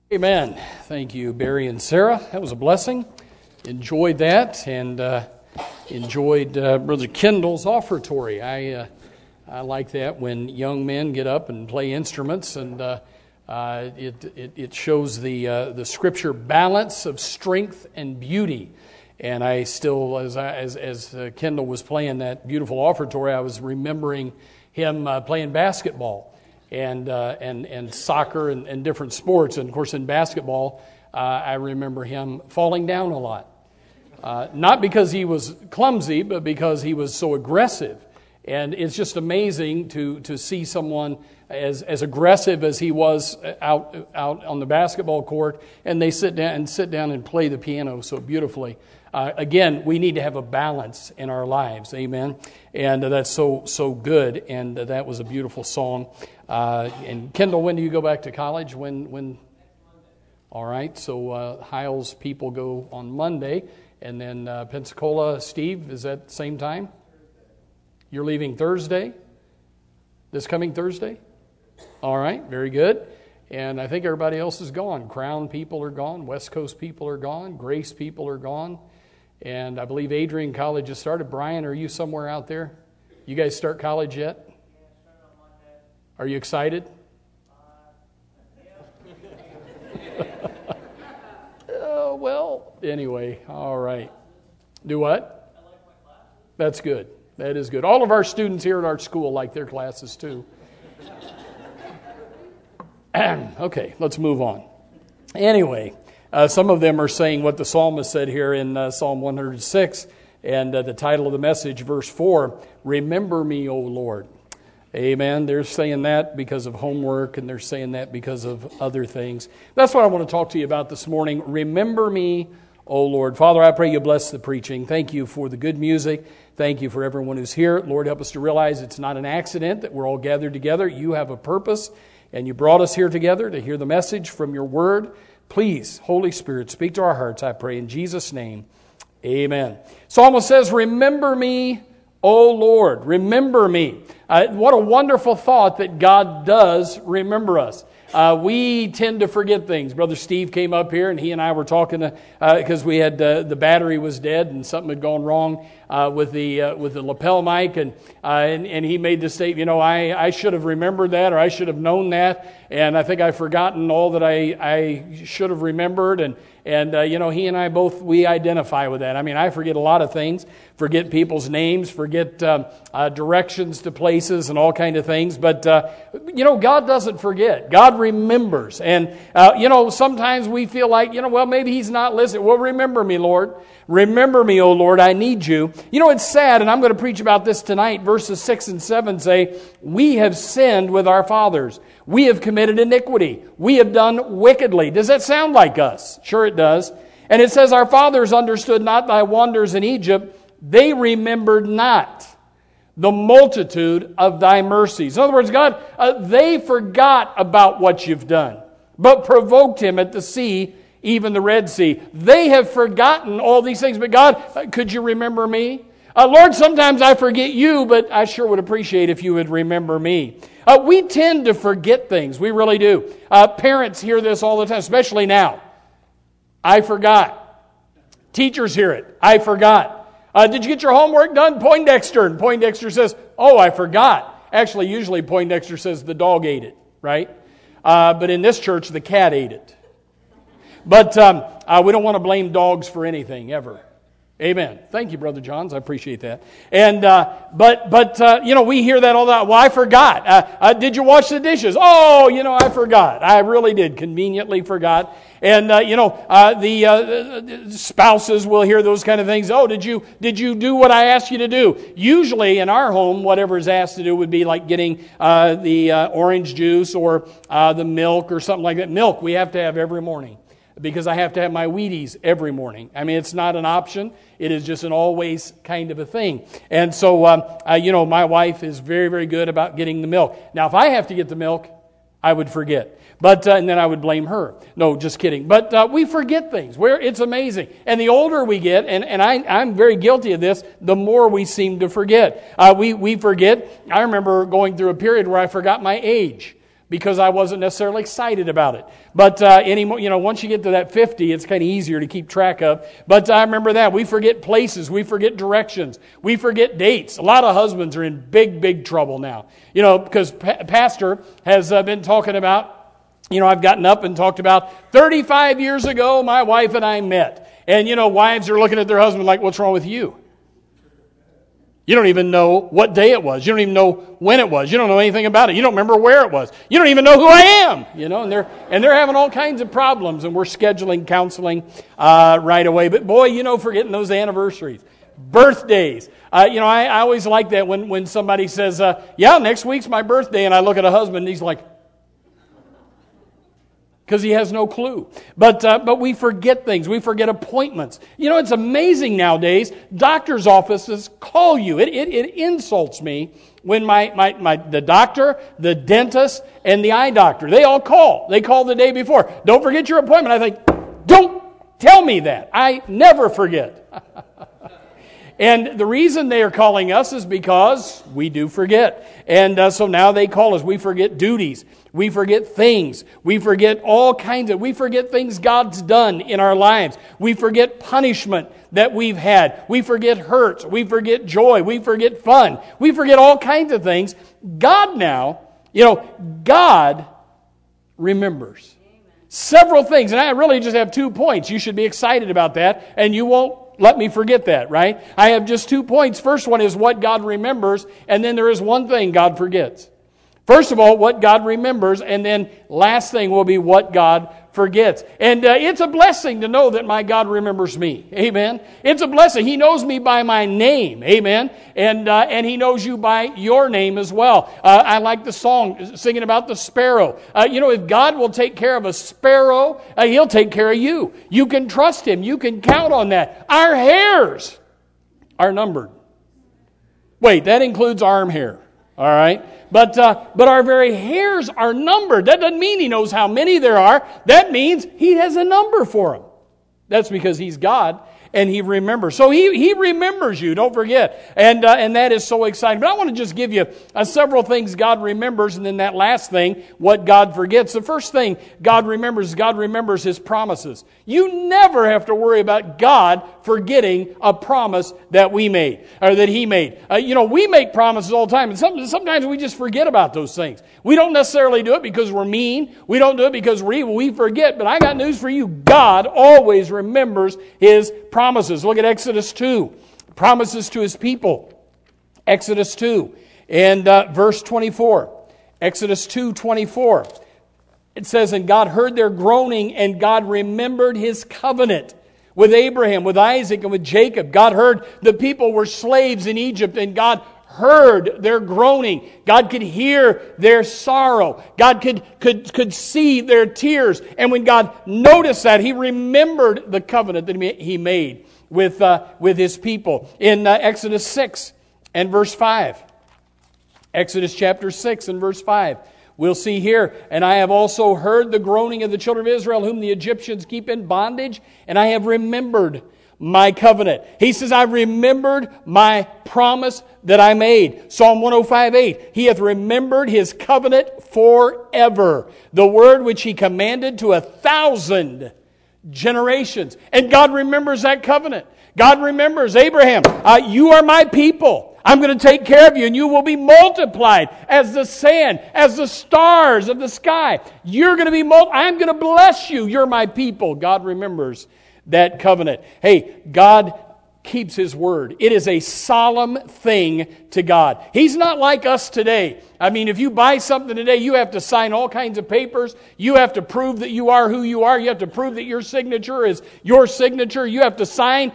Amen. Thank you, Barry and Sarah. That was a blessing. Enjoyed that and enjoyed Brother Kendall's offertory. I like that when young men get up and play instruments, and it shows the Scripture balance of strength and beauty. And I still, as Kendall was playing that beautiful offertory, I was remembering him playing basketball. And soccer and different sports. And, of course, in basketball, I remember him falling down a lot. Not because he was clumsy, but because he was so aggressive. And it's just amazing to see someone as aggressive as he was out on the basketball court, and they sit down and play the piano so beautifully. Again, we need to have a balance in our lives, amen. And that's so good. And that was a beautiful song. And Kendall, when do you go back to college? When? All right. So Hiles people go on Monday, and then Pensacola. Steve, is that same time? You're leaving Thursday. This coming Thursday. All right. Very good. And I think everybody else is gone. Crown people are gone. West Coast people are gone. Grace people are gone. And I believe Adrian College has started. Brian, are you somewhere out there? You guys start college yet? Are you excited? Oh, well, anyway, all right. Do what? I like my class. That's good. That is good. All of our students here at our school like their classes too. Okay, let's move on. Anyway, some of them are saying what the psalmist said here in Psalm 106, and the title of the message, verse 4, "Remember me, O Lord." Amen. They're saying that because of homework, and they're saying that because of other things. That's what I want to talk to you about this morning. Remember me, O Lord. Father, I pray you bless the preaching. Thank you for the good music. Thank you for everyone who's here. Lord, help us to realize it's not an accident that we're all gathered together. You have a purpose, and you brought us here together to hear the message from your word. Please, Holy Spirit, speak to our hearts, I pray in Jesus' name. Amen. Psalmist says, "Remember me, O Lord." Remember me. What a wonderful thought that God does remember us. We tend to forget things. Brother Steve came up here, and he and I were talking because we had the battery was dead and something had gone wrong with the lapel mic, and he made the statement, I should have remembered that, or I should have known that, and I think I've forgotten all that I should have remembered, and he and I both, we identify with that. I mean, I forget a lot of things, forget people's names, forget directions to places and all kind of things, but God doesn't forget. God remembers, and sometimes we feel like, well, maybe He's not listening. Well, remember me, Lord. Remember me, O Lord, I need you. It's sad, and I'm going to preach about this tonight. Verses 6 and 7 say, "We have sinned with our fathers. We have committed iniquity. We have done wickedly." Does that sound like us? Sure it does. And it says, "Our fathers understood not thy wonders in Egypt. They remembered not the multitude of thy mercies." In other words, God, they forgot about what you've done, but provoked him at the sea, even the Red Sea. They have forgotten all these things. But God, could you remember me? Lord, sometimes I forget you, but I sure would appreciate if you would remember me. We tend to forget things. We really do. Parents hear this all the time, especially now. I forgot. Teachers hear it. I forgot. Did you get your homework done? Poindexter. And Poindexter says, "Oh, I forgot." Actually, usually Poindexter says the dog ate it, right? But in this church, the cat ate it. But we don't want to blame dogs for anything, ever. Amen. Thank you, Brother Johns. I appreciate that. And but we hear that all the time. Well, I forgot. Did you wash the dishes? Oh, I forgot. I really did. Conveniently forgot. And the spouses will hear those kind of things. Oh, did you do what I asked you to do? Usually in our home, whatever is asked to do would be like getting the orange juice or the milk or something like that. Milk we have to have every morning, because I have to have my Wheaties every morning. I mean, it's not an option. It is just an always kind of a thing. And so, my wife is very, very good about getting the milk. Now, if I have to get the milk, I would forget. But and then I would blame her. No, just kidding. But we forget things. It's amazing. And the older we get, and I'm very guilty of this, the more we seem to forget. We forget. I remember going through a period where I forgot my age. because I wasn't necessarily excited about it. But anymore, once you get to that 50, it's kind of easier to keep track of. But I remember that. We forget places. We forget directions. We forget dates. A lot of husbands are in big, big trouble now. Because Pastor has been talking about, I've gotten up and talked about 35 years ago, my wife and I met. And, wives are looking at their husband like, what's wrong with you? You don't even know what day it was. You don't even know when it was. You don't know anything about it. You don't remember where it was. You don't even know who I am. And they're having all kinds of problems, and we're scheduling counseling right away. But boy, forgetting those anniversaries, birthdays. I always like that when somebody says, next week's my birthday, and I look at a husband and he's like, because he has no clue. But we forget things. We forget appointments. It's amazing nowadays. Doctors' offices call you. It insults me when the doctor, the dentist, and the eye doctor, they all call. They call the day before. Don't forget your appointment. I think, don't tell me that. I never forget. And the reason they are calling us is because we do forget. And so now they call us. We forget duties. We forget things. We forget all kinds of, we forget things God's done in our lives. We forget punishment that we've had. We forget hurts. We forget joy. We forget fun. We forget all kinds of things. God now, God remembers several things. And I really just have 2 points. You should be excited about that, and you won't let me forget that, right? I have just 2 points. First one is what God remembers, and then there is one thing God forgets. First of all, what God remembers, and then last thing will be what God forgets. And it's a blessing to know that my God remembers me. Amen. It's a blessing. He knows me by my name. Amen. And He knows you by your name as well. I like the song singing about the sparrow. If God will take care of a sparrow, He'll take care of you. You can trust Him. You can count on that. Our hairs are numbered. Wait, that includes arm hair. All right. But our very hairs are numbered. That doesn't mean He knows how many there are. That means He has a number for them. That's because He's God and He remembers. So He remembers you, don't forget. And that is so exciting. But I want to just give you several things God remembers, and then that last thing, what God forgets. The first thing God remembers His promises. You never have to worry about God forgetting a promise that we made, or that He made. We make promises all the time, and sometimes we just forget about those things. We don't necessarily do it because we're mean. We don't do it because we're evil. We forget. But I got news for you. God always remembers His promises. Look at Exodus 2. Promises to His people. Exodus 2 and verse 24. Exodus 2:24. It says, and God heard their groaning, and God remembered His covenant with Abraham, with Isaac, and with Jacob. God heard the people were slaves in Egypt, and God heard their groaning. God could hear their sorrow. God could see their tears. And when God noticed that, He remembered the covenant that He made with His people. In Exodus 6 and verse 5. Exodus chapter 6 and verse 5. We'll see here, and I have also heard the groaning of the children of Israel, whom the Egyptians keep in bondage, and I have remembered my covenant. He says, I remembered my promise that I made. Psalm 105:8. He hath remembered His covenant forever. The word which He commanded to 1,000 generations. And God remembers that covenant. God remembers, Abraham, you are my people. I'm going to take care of you, and you will be multiplied as the sand, as the stars of the sky. You're going to be I'm going to bless you. You're my people. God remembers that covenant. Hey, God keeps His word. It is a solemn thing to God. He's not like us today. I mean, if you buy something today, you have to sign all kinds of papers. You have to prove that you are who you are. You have to prove that your signature is your signature. You have to sign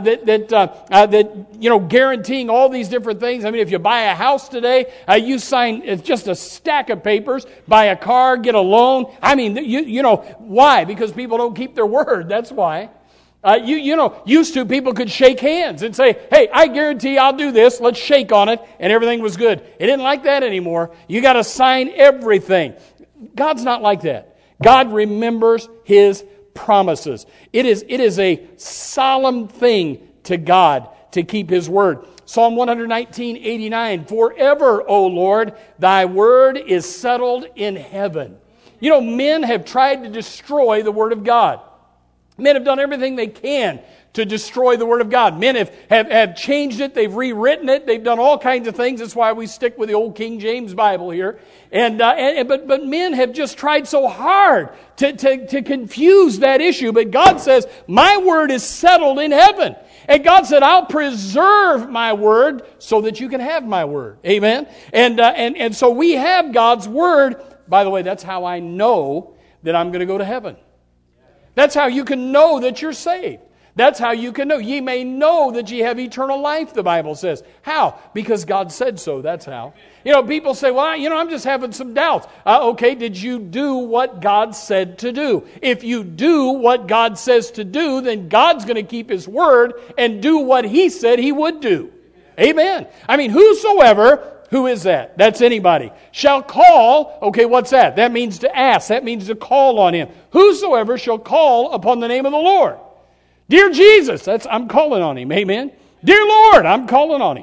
guaranteeing all these different things. I mean, if you buy a house today, you sign it's just a stack of papers. Buy a car, get a loan. I mean, why? Because people don't keep their word. That's why. Used to people could shake hands and say, hey, I guarantee I'll do this. Let's shake on it. And everything was good. It isn't like that anymore. You got to sign everything. God's not like that. God remembers His promises. It is a solemn thing to God to keep His word. Psalm 119:89, forever, O Lord, thy word is settled in heaven. You know, men have tried to destroy the word of God. Men have done everything they can to destroy the Word of God. Men have changed it. They've rewritten it. They've done all kinds of things. That's why we stick with the old King James Bible here. But men have just tried so hard to confuse that issue. But God says, my Word is settled in heaven. And God said, I'll preserve my Word so that you can have my Word. Amen? And so we have God's Word. By the way, that's how I know that I'm going to go to heaven. That's how you can know that you're saved. That's how you can know. Ye may know that ye have eternal life, the Bible says. How? Because God said so. That's how. You know, people say, well, I'm just having some doubts. Okay, did you do what God said to do? If you do what God says to do, then God's going to keep His word and do what He said He would do. Amen. I mean, whosoever, who is that? That's anybody. Shall call, okay, what's that? That means to ask. That means to call on Him. Whosoever shall call upon the name of the Lord. Dear Jesus, I'm calling on Him, amen. Dear Lord, I'm calling on Him,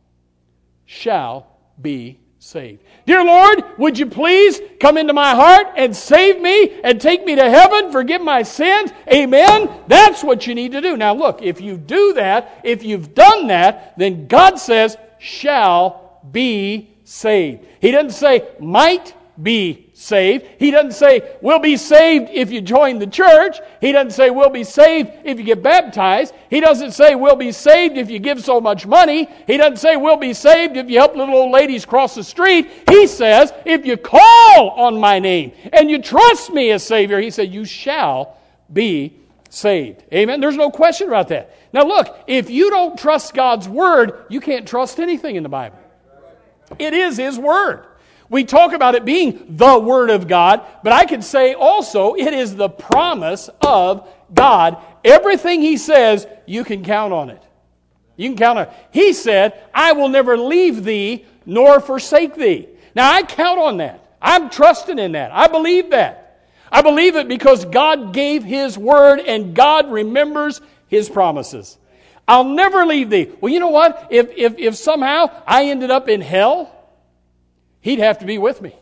shall be saved. Dear Lord, would you please come into my heart and save me and take me to heaven, forgive my sins, amen. That's what you need to do. Now look, if you do that, if you've done that, then God says, shall be saved. He doesn't say, might be saved. He doesn't say, we'll be saved if you join the church. He doesn't say, we'll be saved if you get baptized. He doesn't say, we'll be saved if you give so much money. He doesn't say, we'll be saved if you help little old ladies cross the street. He says, if you call on my name and you trust me as Savior, He said, you shall be saved. Amen? There's no question about that. Now look, if you don't trust God's Word, you can't trust anything in the Bible. It is His Word. We talk about it being the Word of God, but I could say also it is the promise of God. Everything He says, you can count on it. You can count on it. He said, I will never leave thee nor forsake thee. Now I count on that. I'm trusting in that. I believe that. I believe it because God gave His Word and God remembers His promises. I'll never leave thee. Well, you know what? If somehow I ended up in hell, He'd have to be with me.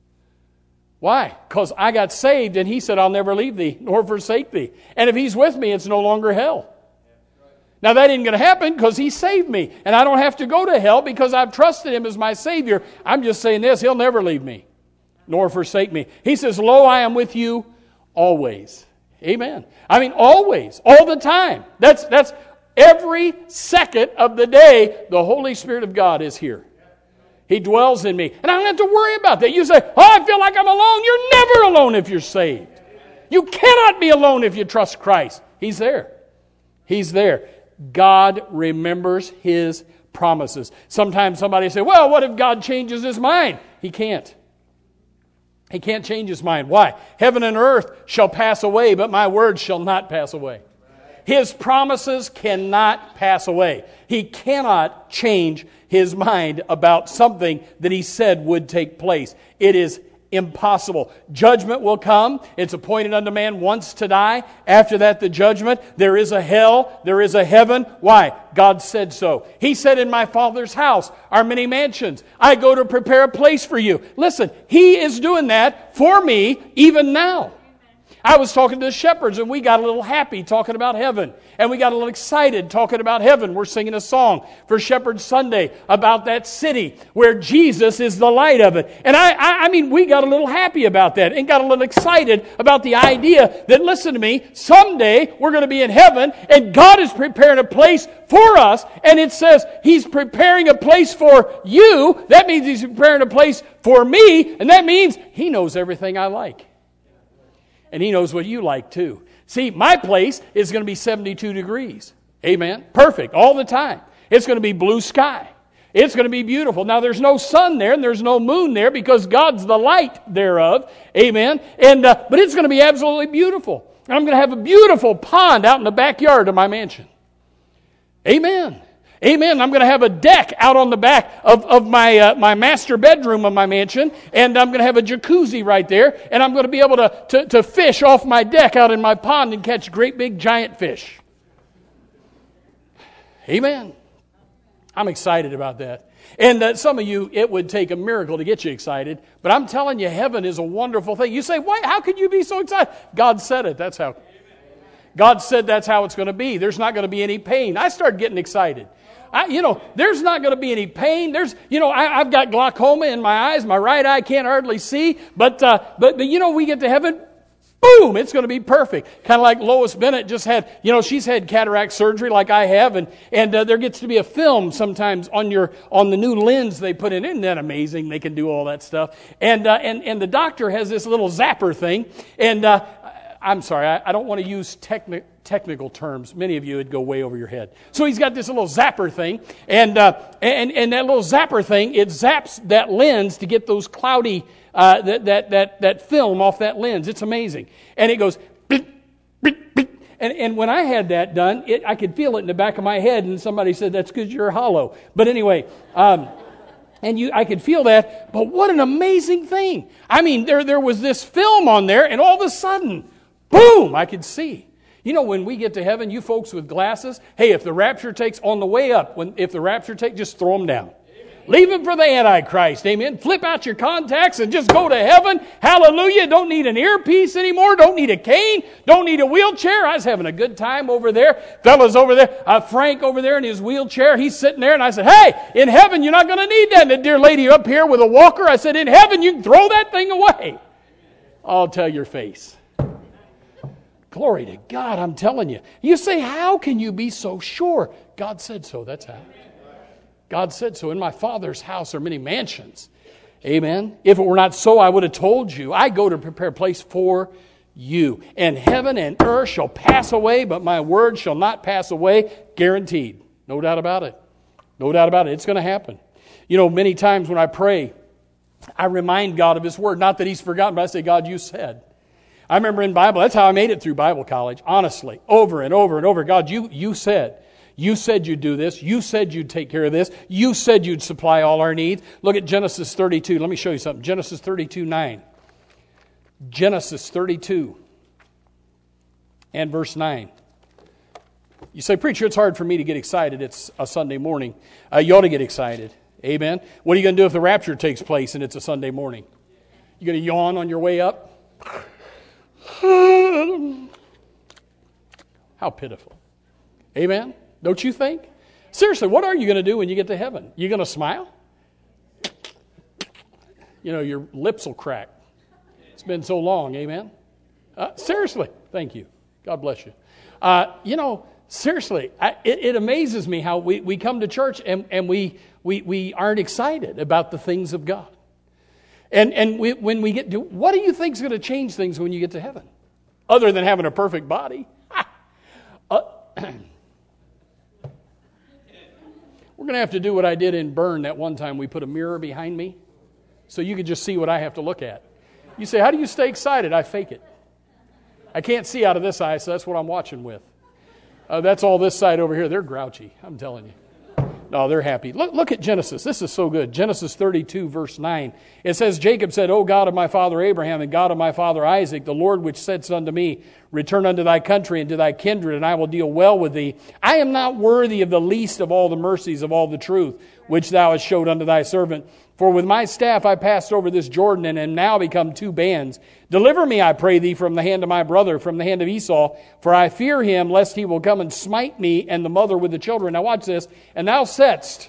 Why? Because I got saved and He said, I'll never leave thee nor forsake thee. And if He's with me, it's no longer hell. Now that ain't going to happen because He saved me. And I don't have to go to hell because I've trusted Him as my Savior. I'm just saying this, He'll never leave me nor forsake me. He says, lo, I am with you always. Amen. I mean, always, all the time. That's every second of the day, the Holy Spirit of God is here. He dwells in me. And I don't have to worry about that. You say, oh, I feel like I'm alone. You're never alone if you're saved. You cannot be alone if you trust Christ. He's there. He's there. God remembers His promises. Sometimes somebody say, well, what if God changes His mind? He can't. He can't change His mind. Why? Heaven and earth shall pass away, but my words shall not pass away. His promises cannot pass away. He cannot change His mind about something that He said would take place. It is impossible. Judgment will come. It's appointed unto man once to die. After that, the judgment. There is a hell. There is a heaven. Why? God said so. He said, in my Father's house are many mansions. I go to prepare a place for you. Listen, He is doing that for me even now. I was talking to the shepherds and we got a little happy talking about heaven. And we got a little excited talking about heaven. We're singing a song for Shepherd Sunday about that city where Jesus is the light of it. And I mean, we got a little happy about that and got a little excited about the idea that, listen to me, someday we're going to be in heaven and God is preparing a place for us. And it says He's preparing a place for you. That means He's preparing a place for me. And that means He knows everything I like. And He knows what you like too. See, my place is going to be 72 degrees. Amen. Perfect. All the time. It's going to be blue sky. It's going to be beautiful. Now, there's no sun there and there's no moon there because God's the light thereof. Amen. But it's going to be absolutely beautiful. And I'm going to have a beautiful pond out in the backyard of my mansion. Amen. Amen. I'm going to have a deck out on the back of my master bedroom of my mansion, and I'm going to have a jacuzzi right there, and I'm going to be able to fish off my deck out in my pond and catch great big giant fish. Amen. I'm excited about that. And some of you, it would take a miracle to get you excited. But I'm telling you, heaven is a wonderful thing. You say, why? How could you be so excited? God said it. That's how. God said that's how it's going to be. There's not going to be any pain. I started getting excited. There's not going to be any pain. I've got glaucoma in my eyes. My right eye can't hardly see. But we get to heaven. Boom! It's going to be perfect. Kind of like Lois Bennett just had, she's had cataract surgery like I have, and there gets to be a film sometimes on the new lens they put in. Isn't that amazing? They can do all that stuff. And the doctor has this little zapper thing, and I'm sorry, I don't want to use technical terms. Many of you would go way over your head. So he's got this little zapper thing, and that little zapper thing, it zaps that lens to get those cloudy that film off that lens. It's amazing. And it goes, beep, beep, beep. And when I had that done, I could feel it in the back of my head, and somebody said, that's because you're hollow. But anyway, I could feel that, but what an amazing thing. I mean, there was this film on there, and all of a sudden, boom, I could see. When we get to heaven, you folks with glasses, hey, if the rapture takes on the way up, if the rapture takes, just throw them down. Leave them for the Antichrist. Amen. Flip out your contacts and just go to heaven. Hallelujah. Don't need an earpiece anymore. Don't need a cane. Don't need a wheelchair. I was having a good time over there. Fellas over there. Frank over there in his wheelchair. He's sitting there, and I said, hey, in heaven, you're not going to need that. And the dear lady up here with a walker, I said, in heaven, you can throw that thing away. I'll tell your face. Glory to God, I'm telling you. You say, how can you be so sure? God said so. That's how. God said so. In my Father's house are many mansions. Amen. If it were not so, I would have told you. I go to prepare a place for you. And heaven and earth shall pass away, but my word shall not pass away. Guaranteed. No doubt about it. No doubt about it. It's going to happen. Many times when I pray, I remind God of His word. Not that He's forgotten, but I say, God, you said. I remember in Bible, that's how I made it through Bible college. Honestly. Over and over and over. God, you said. You said you'd do this. You said you'd take care of this. You said you'd supply all our needs. Look at Genesis 32. Let me show you something. Genesis 32:9. Genesis 32 and verse 9. You say, preacher, it's hard for me to get excited. It's a Sunday morning. You ought to get excited. Amen. What are you going to do if the rapture takes place and it's a Sunday morning? You going to yawn on your way up? How pitiful. Amen. Don't you think? Seriously, what are you going to do when you get to heaven? You going to smile? Your lips will crack. It's been so long, amen? Seriously, thank you. God bless you. Seriously, it amazes me how we come to church and we aren't excited about the things of God. And when we get to, what do you think is going to change things when you get to heaven? Other than having a perfect body? We're going to have to do what I did in Bern that one time. We put a mirror behind me so you could just see what I have to look at. You say, how do you stay excited? I fake it. I can't see out of this eye, so that's what I'm watching with. That's all this side over here. They're grouchy, I'm telling you. No, they're happy. Look at Genesis. This is so good. Genesis 32, verse 9. It says, Jacob said, O God of my father Abraham and God of my father Isaac, the Lord which saidst unto me, return unto thy country and to thy kindred, and I will deal well with thee. I am not worthy of the least of all the mercies of all the truth, which thou hast showed unto thy servant. For with my staff I passed over this Jordan, and am now become two bands. Deliver me, I pray thee, from the hand of my brother, from the hand of Esau, for I fear him, lest he will come and smite me and the mother with the children. Now watch this. And thou saidst,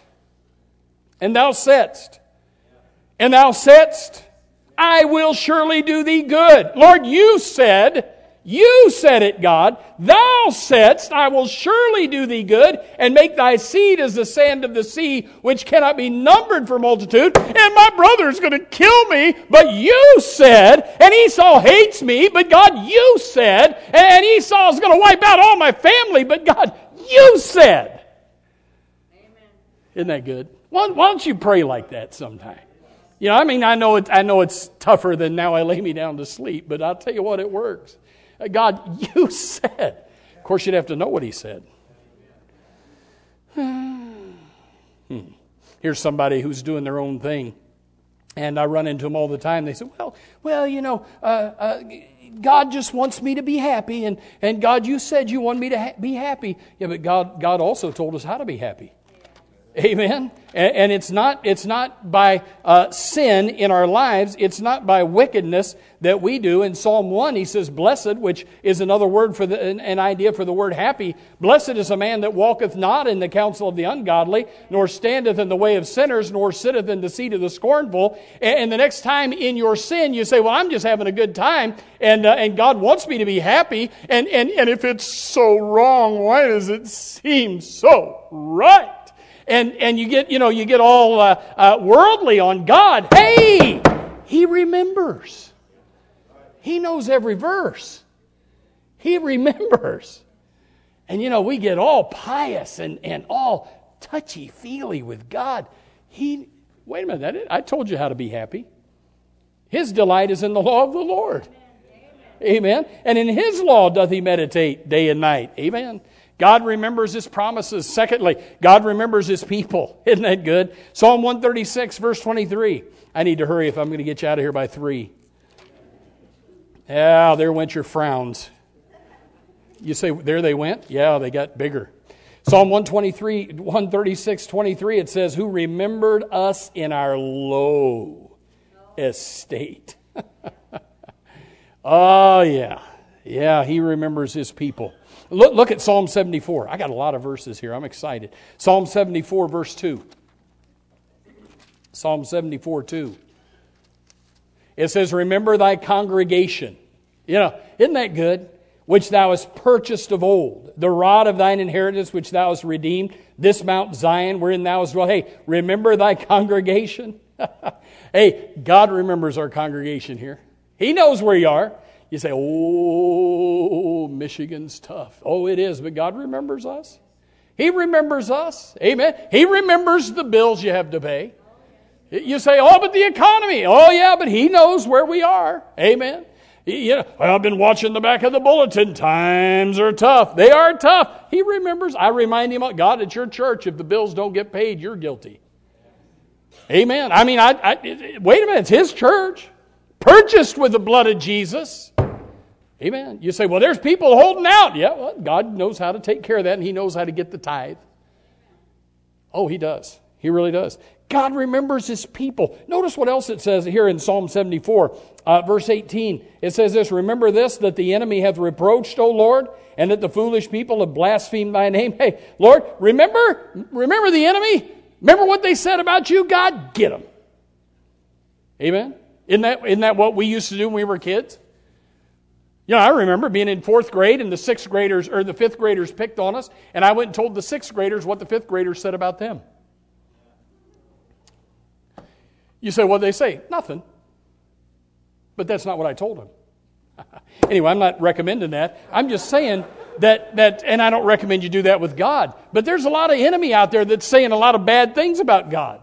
I will surely do thee good. Lord, you said it, God. Thou saidst, I will surely do thee good, and make thy seed as the sand of the sea, which cannot be numbered for multitude. And my brother's going to kill me, but you said, and Esau hates me, but God, you said, and Esau's going to wipe out all my family, but God, you said. Amen. Isn't that good? Why don't you pray like that sometime? I know it's tougher than now I lay me down to sleep, but I'll tell you what, it works. God, you said. Of course, you'd have to know what He said. Here's somebody who's doing their own thing, and I run into them all the time. They say, God just wants me to be happy, and God, you said you want me to be happy. Yeah, but God also told us how to be happy. Amen. And it's not by sin in our lives. It's not by wickedness that we do. In Psalm 1, he says, blessed, which is another word for an idea for the word happy. Blessed is a man that walketh not in the counsel of the ungodly, nor standeth in the way of sinners, nor sitteth in the seat of the scornful. And the next time in your sin, you say, well, I'm just having a good time, and God wants me to be happy. And if it's so wrong, why does it seem so right? And you get all worldly on God. Hey, He remembers. He knows every verse. He remembers. And we get all pious and all touchy-feely with God. Wait a minute, I told you how to be happy. His delight is in the law of the Lord. Amen. And in His law doth he meditate day and night. Amen. God remembers His promises. Secondly, God remembers His people. Isn't that good? Psalm 136, verse 23. I need to hurry if I'm going to get you out of here by 3. Yeah, there went your frowns. You say, there they went? Yeah, they got bigger. Psalm 136, 23, it says, who remembered us in our low estate. Oh, yeah. Yeah, He remembers His people. Look at Psalm 74. I got a lot of verses here. I'm excited. Psalm 74, verse 2. Psalm 74, 2. It says, remember thy congregation. Isn't that good? Which thou hast purchased of old. The rod of thine inheritance which thou hast redeemed. This Mount Zion wherein thou hast dwelt. Hey, remember thy congregation. Hey, God remembers our congregation here. He knows where you are. You say, oh, Michigan's tough. Oh, it is, but God remembers us. He remembers us. Amen. He remembers the bills you have to pay. You say, oh, but the economy. Oh, yeah, but He knows where we are. Amen. Well, I've been watching the back of the bulletin. Times are tough. They are tough. He remembers. I remind him, God, at your church, if the bills don't get paid, you're guilty. Amen. I mean, wait a minute. It's His church. Purchased with the blood of Jesus. Amen. You say, well, there's people holding out. Yeah, well, God knows how to take care of that, and He knows how to get the tithe. Oh, He does. He really does. God remembers His people. Notice what else it says here in Psalm 74, verse 18. It says this, remember this, that the enemy hath reproached, O Lord, and that the foolish people have blasphemed thy name. Hey, Lord, remember the enemy? Remember what they said about you? God, get them. Amen. Isn't that what we used to do when we were kids? I remember being in 4th grade and the 6th graders or the 5th graders picked on us, and I went and told the 6th graders what the 5th graders said about them. You say, what did they say? Nothing. But that's not what I told them. Anyway, I'm not recommending that. I'm just saying that, and I don't recommend you do that with God. But there's a lot of enemy out there that's saying a lot of bad things about God.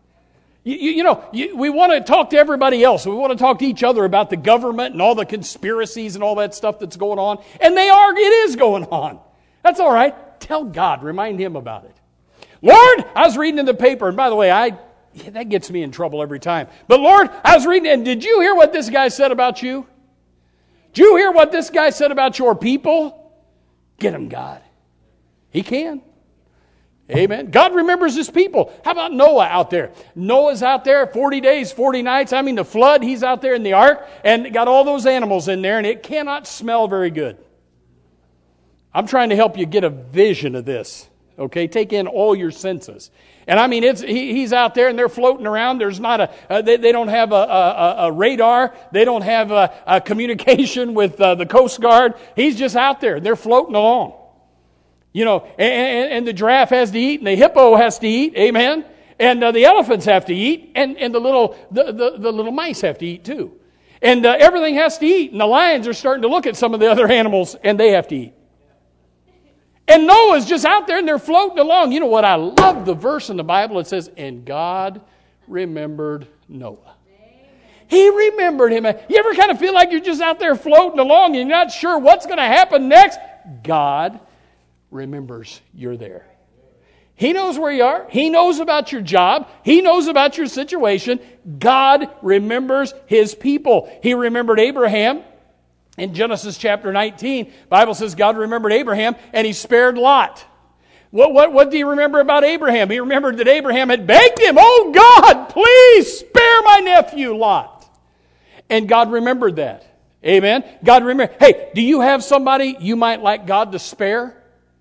We want to talk to everybody else. We want to talk to each other about the government and all the conspiracies and all that stuff that's going on. And it is going on. That's all right. Tell God. Remind Him about it. Lord, I was reading in the paper, and by the way, that gets me in trouble every time. But Lord, I was reading, and did you hear what this guy said about you? Did you hear what this guy said about your people? Get him, God. He can. Amen. God remembers His people. How about Noah out there? Noah's out there 40 days, 40 nights. I mean, the flood, he's out there in the ark and got all those animals in there, and it cannot smell very good. I'm trying to help you get a vision of this. Okay, take in all your senses. And I mean, he's out there and they're floating around. There's not they don't have a radar. They don't have a communication with the Coast Guard. He's just out there. They're floating along. And the giraffe has to eat, and the hippo has to eat, amen. And the elephants have to eat, and the little mice have to eat too. And everything has to eat, and the lions are starting to look at some of the other animals, and they have to eat. And Noah's just out there, and they're floating along. You know what? I love the verse in the Bible. It says, and God remembered Noah. He remembered him. You ever kind of feel like you're just out there floating along, and you're not sure what's going to happen next? God remembers you're there. He knows where you are. He knows about your job. He knows about your situation. God remembers His people. He remembered Abraham. In Genesis chapter 19, the Bible says God remembered Abraham and He spared Lot. What do you remember about Abraham? He remembered that Abraham had begged him, "Oh God, please spare my nephew Lot." And God remembered that. Amen? God remembered. Hey, do you have somebody you might like God to spare?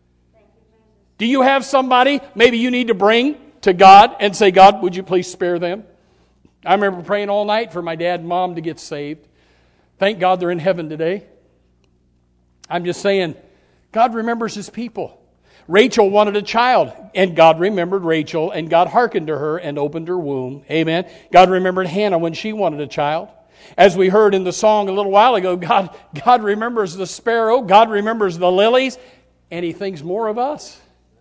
Do you have somebody maybe you need to bring to God and say, "God, would you please spare them?" I remember praying all night for my dad and mom to get saved. Thank God they're in heaven today. I'm just saying, God remembers His people. Rachel wanted a child, and God remembered Rachel, and God hearkened to her and opened her womb. Amen. God remembered Hannah when she wanted a child. As we heard in the song a little while ago, God remembers the sparrow, God remembers the lilies, and He thinks more of us.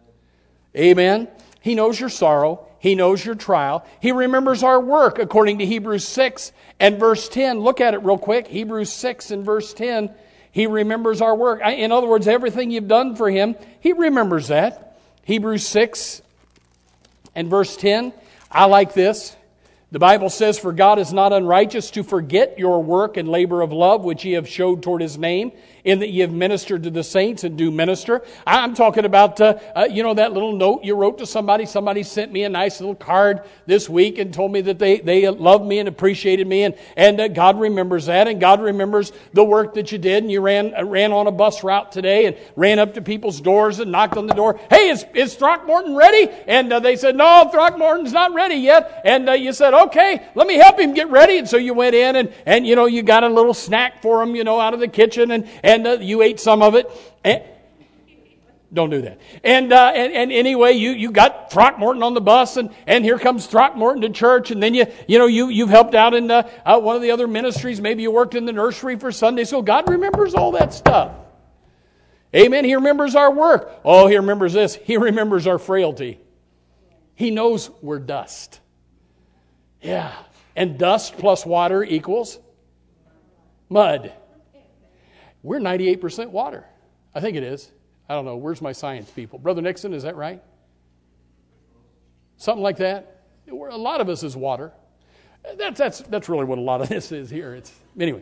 Amen. He knows your sorrow. He knows your trial. He remembers our work, according to Hebrews 6 and verse 10. Look at it real quick. Hebrews 6 and verse 10. He remembers our work. In other words, everything you've done for Him, He remembers that. Hebrews 6 and verse 10. I like this. The Bible says, "For God is not unrighteous to forget your work and labor of love, which ye have showed toward His name, in that ye have ministered to the saints and do minister." I'm talking about, that little note you wrote to somebody. Somebody sent me a nice little card this week and told me that they loved me and appreciated me. And God remembers that. And God remembers the work that you did. And you ran on a bus route today and ran up to people's doors and knocked on the door. "Hey, is Throckmorton ready?" And they said, "No, Throckmorton's not ready yet." And you said, "Okay, let me help him get ready." And so you went in and you got a little snack for him, out of the kitchen and you ate some of it. Don't do that. And anyway, you got Throckmorton on the bus, and here comes Throckmorton to church, and then you've helped out in one of the other ministries. Maybe you worked in the nursery for Sunday school. God remembers all that stuff. Amen. He remembers our work. Oh, He remembers this. He remembers our frailty. He knows we're dust. Yeah. And dust plus water equals mud. We're 98% water. I think it is. I don't know. Where's my science people? Brother Nixon, is that right? Something like that? A lot of us is water. That's really what a lot of this is here. Anyway.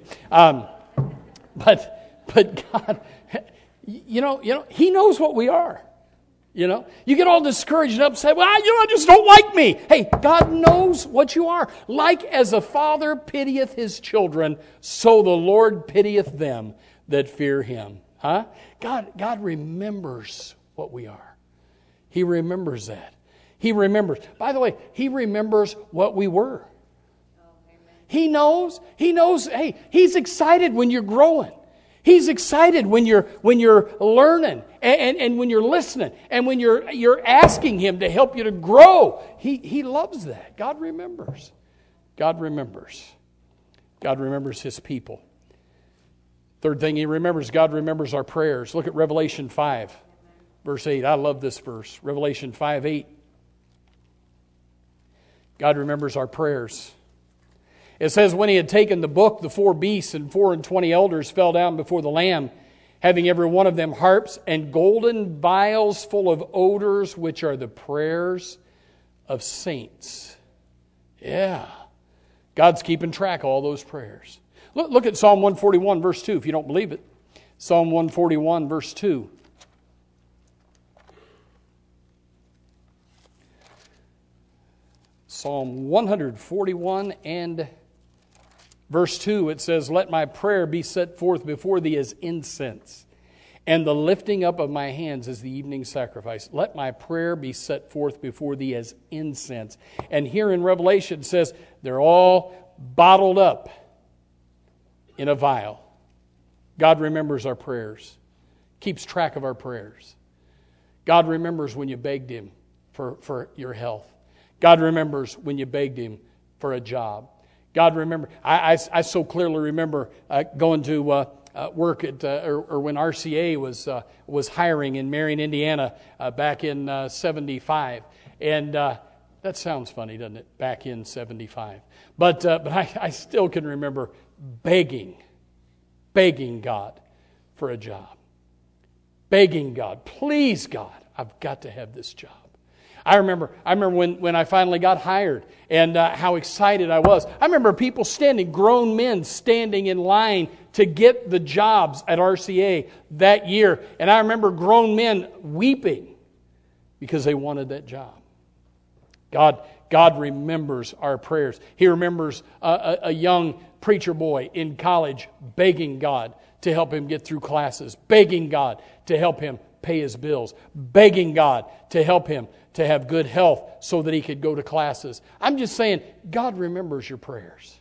But God, He knows what we are. You get all discouraged and upset. "Well, I just don't like me." Hey, God knows what you are. "Like as a father pitieth his children, so the Lord pitieth them that fear Him." Huh? God remembers what we are. He remembers that. He remembers. By the way, He remembers what we were. He knows. Hey, He's excited when you're growing. He's excited when you're learning and when you're listening and when you're asking Him to help you to grow. He loves that. God remembers. God remembers. God remembers His people. Third thing He remembers, God remembers our prayers. Look at Revelation 5, verse 8. I love this verse. Revelation 5:8. God remembers our prayers. It says, "When He had taken the book, the 4 beasts and 24 elders fell down before the Lamb, having every one of them harps and golden vials full of odors, which are the prayers of saints." Yeah. God's keeping track of all those prayers. Look at Psalm 141, verse 2, if you don't believe it. Psalm 141, verse 2. Psalm 141 and verse 2, it says, "Let my prayer be set forth before Thee as incense, and the lifting up of my hands as the evening sacrifice. Let my prayer be set forth before Thee as incense." And here in Revelation it says they're all bottled up in a vial. God remembers our prayers, keeps track of our prayers. God remembers when you begged Him for your health. God remembers when you begged Him for a job. God remember. I so clearly remember going to work at or when RCA was hiring in Marion, Indiana, back in 75, and that sounds funny, doesn't it? Back in 75, but I still can remember begging God for a job, begging God, "Please, God, I've got to have this job." I remember when I finally got hired and how excited I was. I remember people grown men standing in line to get the jobs at RCA that year. And I remember grown men weeping because they wanted that job. God remembers our prayers. He remembers a young preacher boy in college begging God to help him get through classes, begging God to help him pay his bills, begging God to help him to have good health so that he could go to classes. I'm just saying, God remembers your prayers.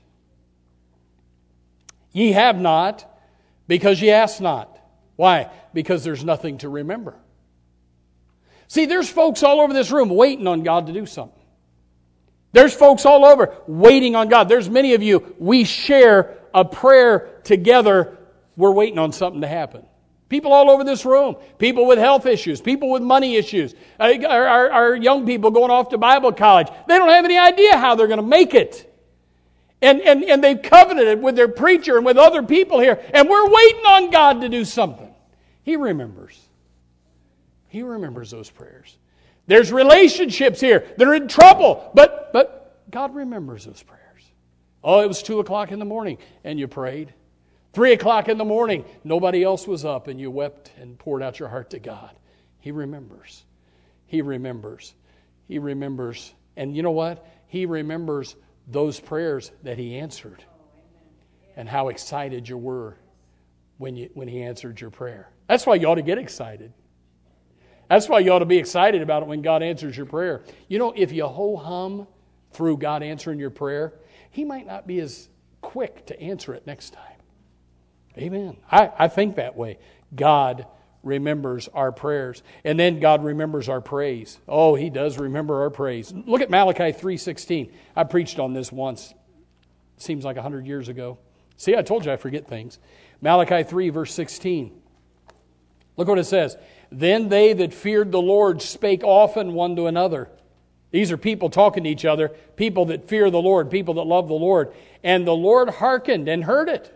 Ye have not, because ye ask not. Why? Because there's nothing to remember. See, there's folks all over this room waiting on God to do something. There's folks all over waiting on God. There's many of you, we share a prayer together. We're waiting on something to happen. People all over this room. People with health issues. People with money issues. Our young people going off to Bible college. They don't have any idea how they're going to make it. And they've covenanted with their preacher and with other people here. And we're waiting on God to do something. He remembers. He remembers those prayers. There's relationships here that are in trouble. But God remembers those prayers. Oh, it was 2 o'clock in the morning and you prayed. 3 o'clock in the morning, nobody else was up and you wept and poured out your heart to God. He remembers. He remembers. He remembers. And you know what? He remembers those prayers that He answered. And how excited you were when He answered your prayer. That's why you ought to get excited. That's why you ought to be excited about it when God answers your prayer. You know, if you ho-hum through God answering your prayer, He might not be as quick to answer it next time. Amen. I think that way. God remembers our prayers. And then God remembers our praise. Oh, He does remember our praise. Look at Malachi 3:16. I preached on this once. Seems like 100 years ago. See, I told you I forget things. Malachi 3, verse 16. Look what it says. Then they that feared the Lord spake often one to another. These are people talking to each other. People that fear the Lord. People that love the Lord. And the Lord hearkened and heard it.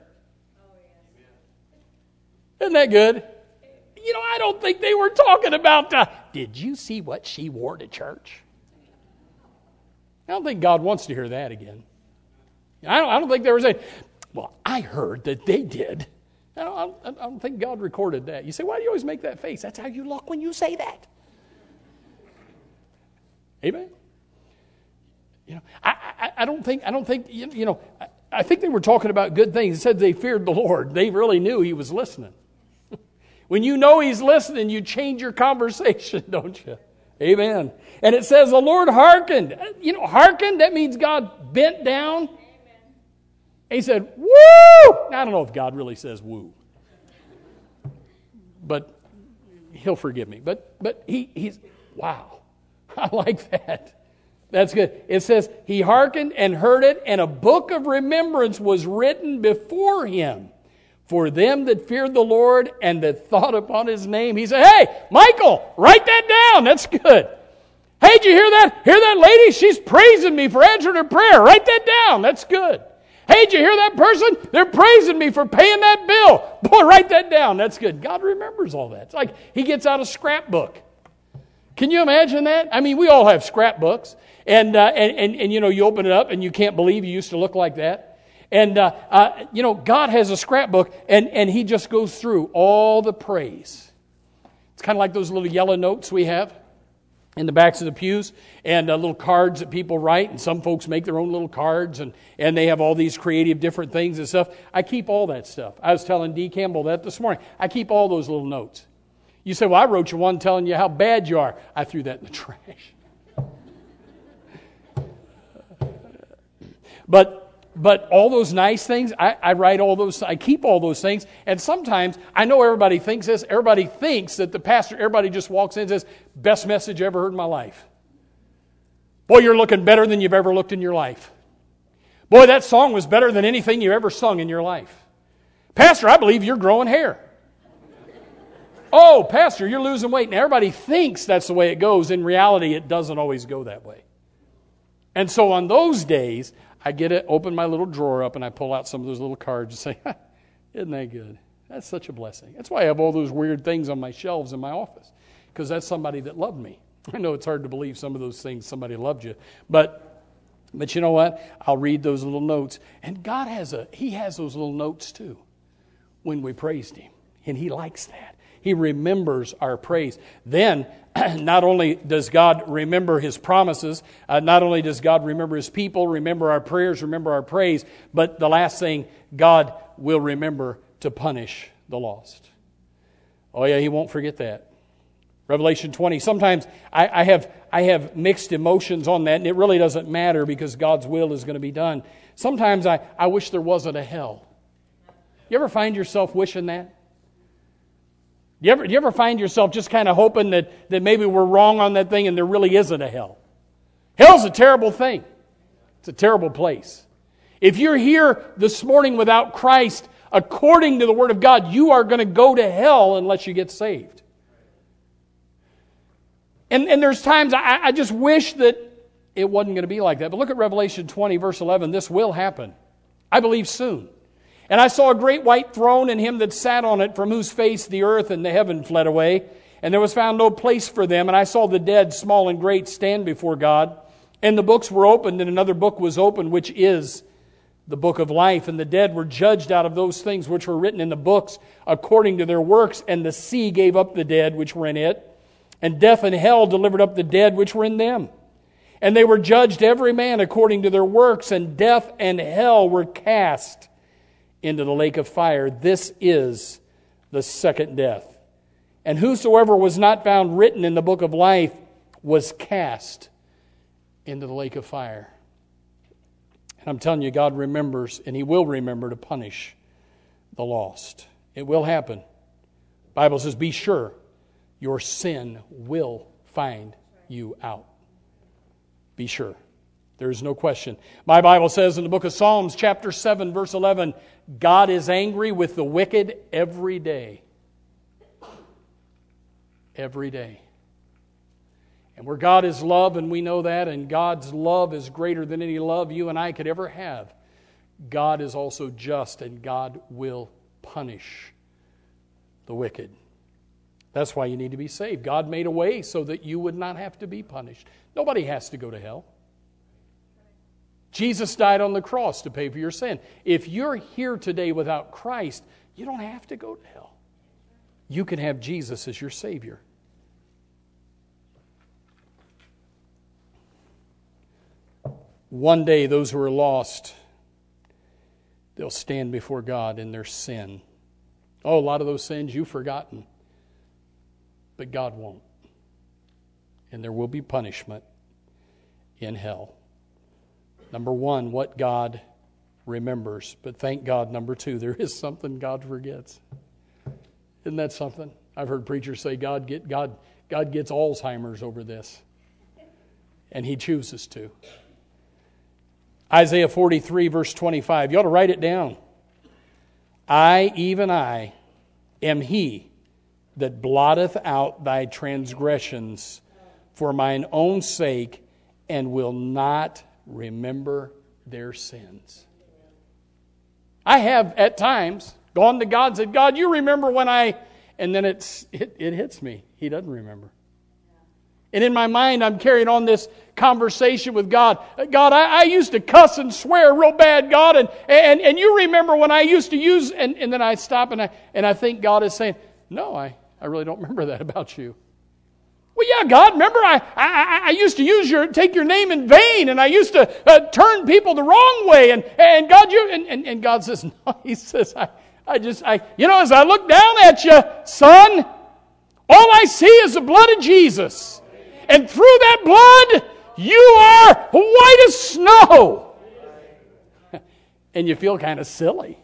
Isn't that good? You know, I don't think they were talking about, did you see what she wore to church? I don't think God wants to hear that again. I don't think they were saying, well, I heard that they did. I don't think God recorded that. You say, why do you always make that face? That's how you look when you say that. Amen? You know, I don't think, you know, I think they were talking about good things. It said they feared the Lord. They really knew He was listening. When you know He's listening, you change your conversation, don't you? Amen. And it says the Lord hearkened. You know, hearkened, that means God bent down. Amen. And He said, woo! Now, I don't know if God really says woo. But He'll forgive me. But He's, wow. I like that. That's good. It says, He hearkened and heard it, and a book of remembrance was written before Him for them that feared the Lord and that thought upon His name. He said, hey, Michael, write that down. That's good. Hey, did you hear that? Hear that lady? She's praising me for answering her prayer. Write that down. That's good. Hey, did you hear that person? They're praising me for paying that bill. Boy, write that down. That's good. God remembers all that. It's like He gets out a scrapbook. Can you imagine that? I mean, we all have scrapbooks. And you know, you open it up and you can't believe you used to look like that. And, you know, God has a scrapbook and He just goes through all the praise. It's kind of like those little yellow notes we have in the backs of the pews and little cards that people write. And some folks make their own little cards and they have all these creative different things and stuff. I keep all that stuff. I was telling Dee Campbell that this morning. I keep all those little notes. You say, well, I wrote you one telling you how bad you are. I threw that in the trash. But all those nice things, I write all those, I keep all those things. And sometimes, I know everybody thinks this, everybody thinks that the pastor, everybody just walks in and says, best message I ever heard in my life. Boy, you're looking better than you've ever looked in your life. Boy, that song was better than anything you ever sung in your life. Pastor, I believe you're growing hair. Oh, Pastor, you're losing weight. And everybody thinks that's the way it goes. In reality, it doesn't always go that way. And so on those days, I open my little drawer up and I pull out some of those little cards and say, isn't that good? That's such a blessing. That's why I have all those weird things on my shelves in my office, because that's somebody that loved me. I know it's hard to believe some of those things, somebody loved you. But you know what? I'll read those little notes. And God He has those little notes too when we praised Him. And He likes that. He remembers our praise. Then, not only does God remember His promises, not only does God remember His people, remember our prayers, remember our praise, but the last thing, God will remember to punish the lost. Oh yeah, He won't forget that. Revelation 20. Sometimes I have mixed emotions on that, and it really doesn't matter because God's will is going to be done. Sometimes I wish there wasn't a hell. You ever find yourself wishing that? Do you ever find yourself just kind of hoping that maybe we're wrong on that thing and there really isn't a hell? Hell's a terrible thing. It's a terrible place. If you're here this morning without Christ, according to the Word of God, you are going to go to hell unless you get saved. And there's times I just wish that it wasn't going to be like that. But look at Revelation 20, verse 11. This will happen. I believe soon. And I saw a great white throne and Him that sat on it, from whose face the earth and the heaven fled away. And there was found no place for them. And I saw the dead, small and great, stand before God. And the books were opened, and another book was opened, which is the book of life. And the dead were judged out of those things which were written in the books according to their works. And the sea gave up the dead which were in it. And death and hell delivered up the dead which were in them. And they were judged every man according to their works. And death and hell were cast into the lake of fire. This is the second death. And whosoever was not found written in the book of life was cast into the lake of fire. And I'm telling you, God remembers, and He will remember to punish the lost. It will happen. The Bible says, be sure your sin will find you out. Be sure. There is no question. My Bible says in the book of Psalms, chapter 7, verse 11, God is angry with the wicked every day. Every day. And where God is love, and we know that, and God's love is greater than any love you and I could ever have, God is also just, and God will punish the wicked. That's why you need to be saved. God made a way so that you would not have to be punished. Nobody has to go to hell. Jesus died on the cross to pay for your sin. If you're here today without Christ, you don't have to go to hell. You can have Jesus as your Savior. One day, those who are lost, they'll stand before God in their sin. Oh, a lot of those sins you've forgotten. But God won't. And there will be punishment in hell. Number one, what God remembers. But thank God, number two, there is something God forgets. Isn't that something? I've heard preachers say God gets Alzheimer's over this. And He chooses to. Isaiah 43, verse 25. You ought to write it down. I, even I, am He that blotteth out thy transgressions for mine own sake, and will not remember their sins. I have at times gone to God and said, God, you remember when I... And then it hits me. He doesn't remember. And in my mind, I'm carrying on this conversation with God. God, I used to cuss and swear real bad, God, and you remember when I used to use... And then I stop and I think God is saying, no, I really don't remember that about you. Well, yeah, God, remember I used to take your name in vain, and I used to turn people the wrong way, and God, and God says, no, He says, as I look down at you, son, all I see is the blood of Jesus, and through that blood, you are white as snow, and you feel kind of silly,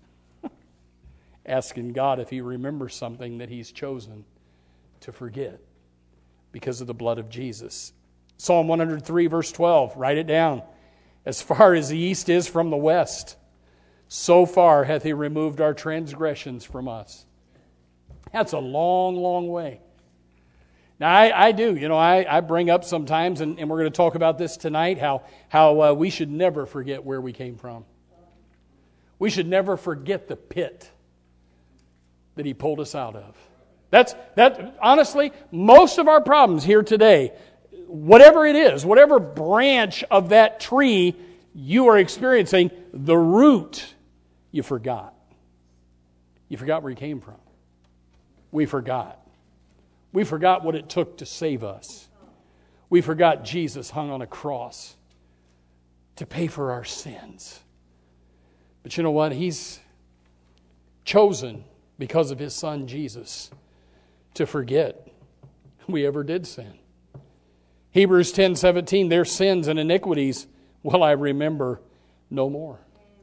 asking God if He remembers something that He's chosen to forget. Because of the blood of Jesus. Psalm 103, verse 12. Write it down. As far as the east is from the west, so far hath He removed our transgressions from us. That's a long, long way. Now, I do. I bring up sometimes, and we're going to talk about this tonight, how we should never forget where we came from. We should never forget the pit that He pulled us out of. That honestly, most of our problems here today, whatever it is, whatever branch of that tree you are experiencing, the root you forgot. You forgot where you came from. We forgot. We forgot what it took to save us. We forgot Jesus hung on a cross to pay for our sins. But you know what? He's chosen, because of His Son Jesus, to forget we ever did sin. Hebrews 10:17, their sins and iniquities will I remember no more.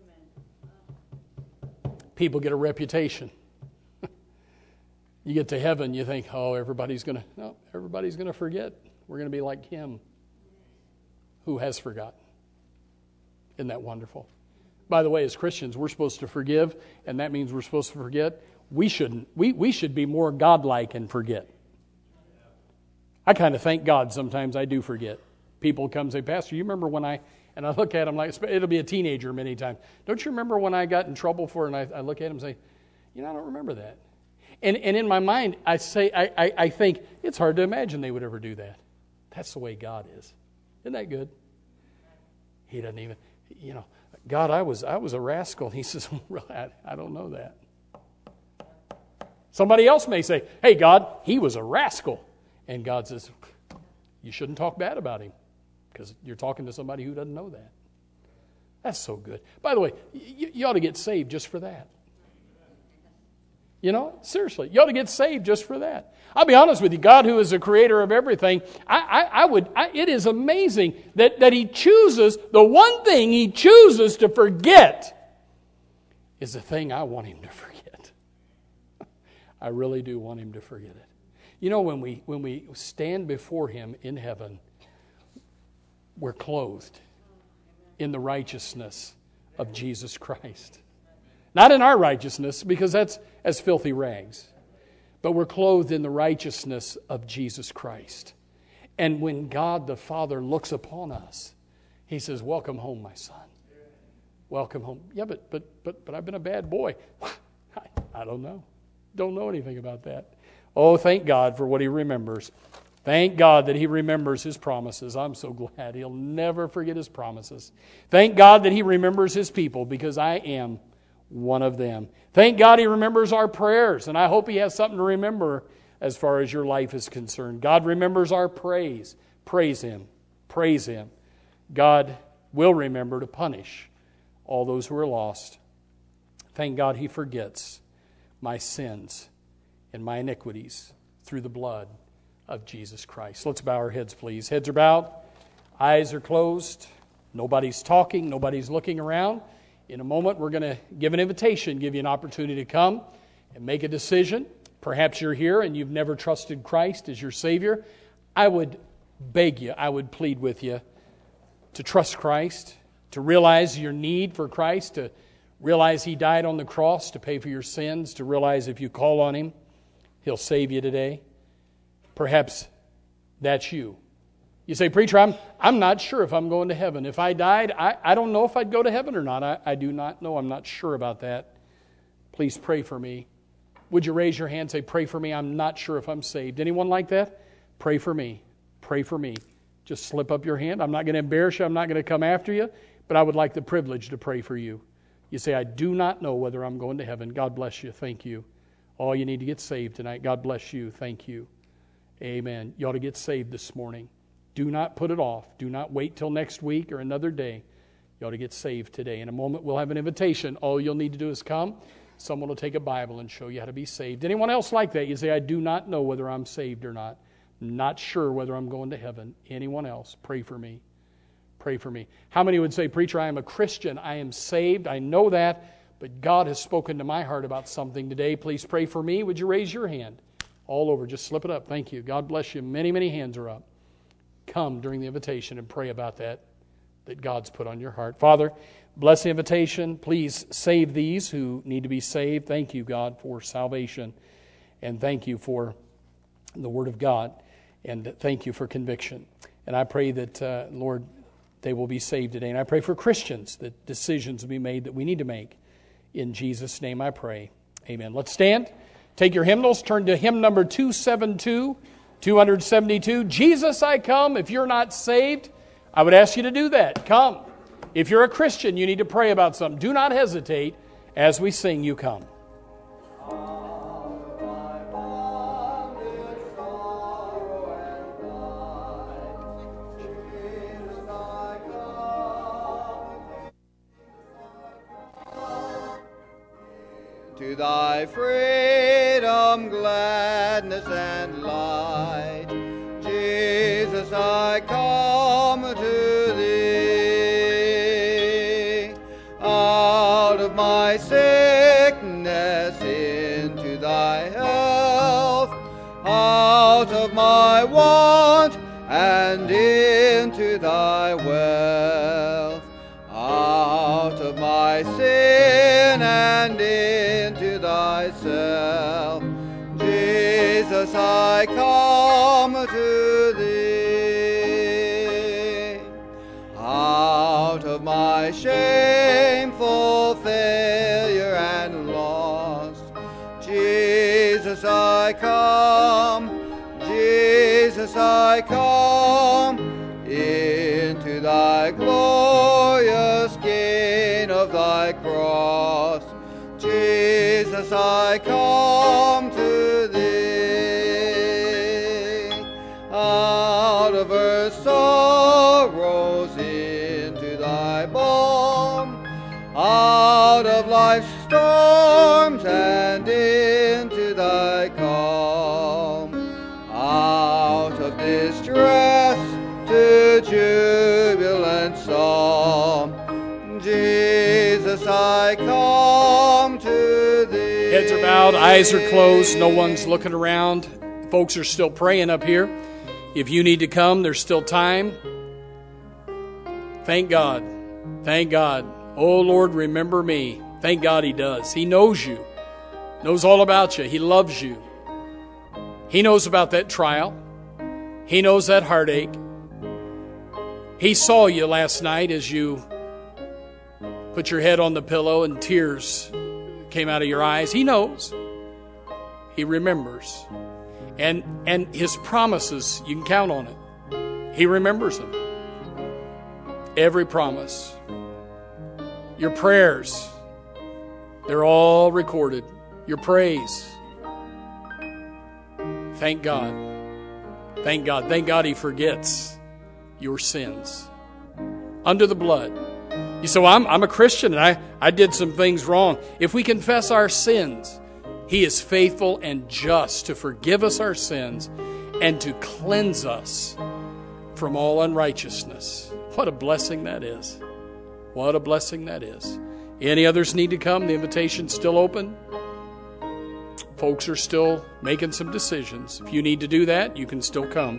People get a reputation. You get to heaven, you think, oh, everybody's going to forget. We're going to be like Him who has forgotten. Isn't that wonderful? By the way, as Christians, we're supposed to forgive, and that means we're supposed to forget. We shouldn't. We should be more godlike and forget. I kind of thank God sometimes I do forget. People come and say, Pastor, you remember when I look at them like, it'll be a teenager many times. Don't you remember when I got in trouble for it? And I look at him and say, I don't remember that. And in my mind, I think, it's hard to imagine they would ever do that. That's the way God is. Isn't that good? He doesn't even, God, I was a rascal. He says, I don't know that. Somebody else may say, hey, God, he was a rascal. And God says, you shouldn't talk bad about him because you're talking to somebody who doesn't know that. That's so good. By the way, you ought to get saved just for that. Seriously, you ought to get saved just for that. I'll be honest with you, God, who is the creator of everything, it is amazing that He chooses, the one thing He chooses to forget is the thing I want Him to forget. I really do want Him to forget it. When we stand before Him in heaven, we're clothed in the righteousness of Jesus Christ. Not in our righteousness, because that's as filthy rags. But we're clothed in the righteousness of Jesus Christ. And when God the Father looks upon us, He says, welcome home, my son. Welcome home. Yeah, but I've been a bad boy. I don't know. Don't know anything about that. Oh, thank God for what He remembers. Thank God that He remembers His promises. I'm so glad He'll never forget His promises. Thank God that He remembers His people, because I am one of them. Thank God He remembers our prayers, and I hope He has something to remember as far as your life is concerned. God remembers our praise. Praise Him. Praise Him. God will remember to punish all those who are lost. Thank God He forgets my sins and my iniquities through the blood of Jesus Christ. Let's bow our heads, please. Heads are bowed. Eyes are closed. Nobody's talking. Nobody's looking around. In a moment, we're going to give an invitation, give you an opportunity to come and make a decision. Perhaps you're here and you've never trusted Christ as your Savior. I would beg you, I would plead with you to trust Christ, to realize your need for Christ, to realize He died on the cross to pay for your sins, to realize if you call on Him, He'll save you today. Perhaps that's you. You say, preacher, I'm not sure if I'm going to heaven. If I died, I don't know if I'd go to heaven or not. I do not know. I'm not sure about that. Please pray for me. Would you raise your hand and say, pray for me? I'm not sure if I'm saved. Anyone like that? Pray for me. Pray for me. Just slip up your hand. I'm not going to embarrass you. I'm not going to come after you. But I would like the privilege to pray for you. You say, I do not know whether I'm going to heaven. God bless you. Thank you. Oh, you need to get saved tonight. God bless you. Thank you. Amen. You ought to get saved this morning. Do not put it off. Do not wait till next week or another day. You ought to get saved today. In a moment, we'll have an invitation. All you'll need to do is come. Someone will take a Bible and show you how to be saved. Anyone else like that? You say, I do not know whether I'm saved or not. Not sure whether I'm going to heaven. Anyone else? Pray for me. Pray for me. How many would say, preacher, I am a Christian. I am saved. I know that. But God has spoken to my heart about something today. Please pray for me. Would you raise your hand? All over. Just slip it up. Thank you. God bless you. Many, many hands are up. Come during the invitation and pray about that God's put on your heart. Father, bless the invitation. Please save these who need to be saved. Thank you, God, for salvation. And thank you for the Word of God. And thank you for conviction. And I pray that, Lord, they will be saved today. And I pray for Christians that decisions will be made that we need to make. In Jesus' name I pray. Amen. Let's stand. Take your hymnals. Turn to hymn number 272. 272, Jesus I come. If you're not saved, I would ask you to do that. Come. If you're a Christian, you need to pray about something. Do not hesitate as we sing, You Come. to thy freedom, gladness, and light. Jesus, I come to thee. Out of my sickness into thy health, out of my want and into thy wealth, out of my sin and into thyself. Jesus, I come to thee. Out of my shameful failure and loss, Jesus, I come. Jesus, I come into thy glorious gain of thy cross. Jesus, I come to thee. Out of earth's sorrows into thy balm, out of life's storms and into thy calm, out of distress to jubilant psalm. Jesus, I come to thee. Heads are bowed, eyes are closed, no one's looking around. Folks are still praying up here. If you need to come, there's still time. Thank God. Thank God. Oh, Lord, remember me. Thank God He does. He knows you. Knows all about you. He loves you. He knows about that trial. He knows that heartache. He saw you last night as you put your head on the pillow and tears came out of your eyes. He knows. He remembers. And His promises, you can count on it. He remembers them. Every promise. Your prayers, they're all recorded. Your praise. Thank God. Thank God. Thank God He forgets your sins. Under the blood. You say, well, I'm a Christian and I did some things wrong. If we confess our sins, He is faithful and just to forgive us our sins and to cleanse us from all unrighteousness. What a blessing that is. What a blessing that is. Any others need to come? The invitation's still open. Folks are still making some decisions. If you need to do that, you can still come.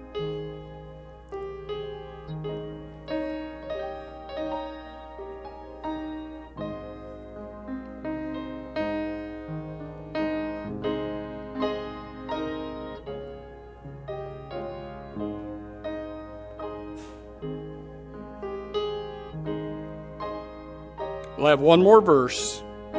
We'll have one more verse.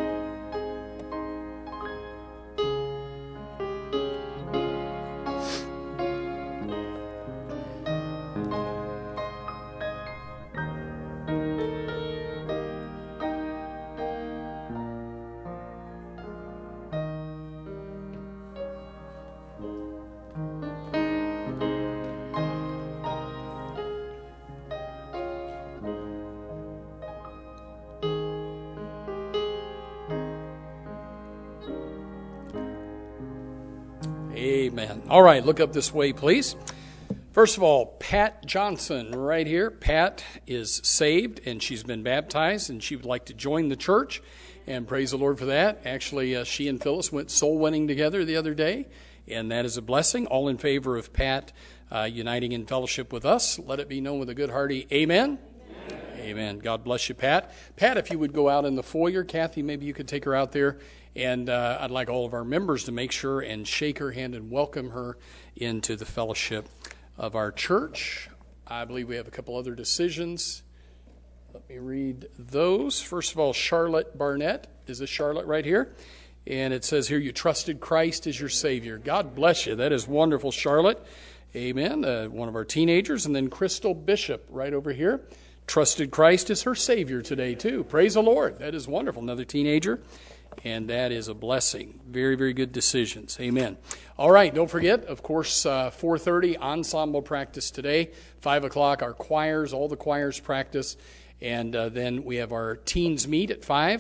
Amen. All right, look up this way, please. First of all, Pat Johnson right here. Pat is saved, and she's been baptized, and she would like to join the church, and praise the Lord for that. Actually, she and Phyllis went soul winning together the other day, and that is a blessing. All in favor of Pat uniting in fellowship with us, let it be known with a good hearty amen. Amen. God bless you, Pat. Pat, if you would go out in the foyer, Kathy, maybe you could take her out there. And I'd like all of our members to make sure and shake her hand and welcome her into the fellowship of our church. I believe we have a couple other decisions. Let me read those. First of all, Charlotte Barnett. Is this Charlotte right here? And it says here, you trusted Christ as your Savior. God bless you. That is wonderful, Charlotte. Amen. One of our teenagers. And then Crystal Bishop right over here. Trusted Christ as her Savior today, too. Praise the Lord. That is wonderful. Another teenager. And that is a blessing. Very, very good decisions. Amen. All right, don't forget, of course, 4:30 ensemble practice today. 5 o'clock, our choirs, all the choirs practice. And then we have our teens meet at 5.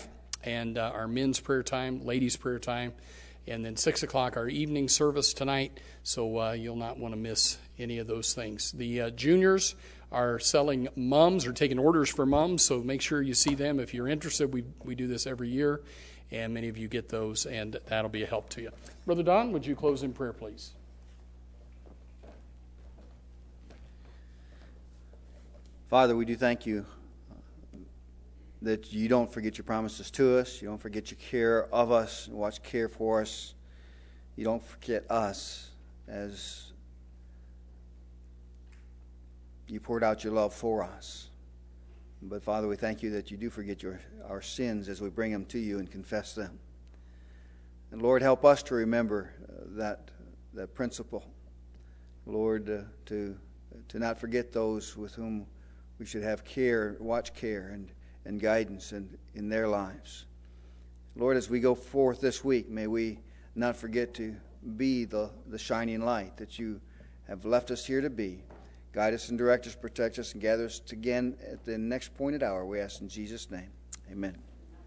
and our men's prayer time, ladies' prayer time, and then 6 o'clock our evening service tonight. So you'll not want to miss any of those things. The juniors are selling mums or taking orders for mums, so make sure you see them if you're interested. We do this every year, and many of you get those, and that'll be a help to you. Brother Don, would you close in prayer, please? Father, we do thank you that you don't forget your promises to us. You don't forget your care of us and watch care for us. You don't forget us as you poured out your love for us. But Father, we thank you that you do forget our sins as we bring them to you and confess them. And Lord, help us to remember that principle. Lord, to not forget those with whom we should have care, watch care and guidance in their lives. Lord, as we go forth this week, may we not forget to be the shining light that you have left us here to be. Guide us and direct us, protect us, and gather us again at the next appointed hour. We ask in Jesus' name. Amen.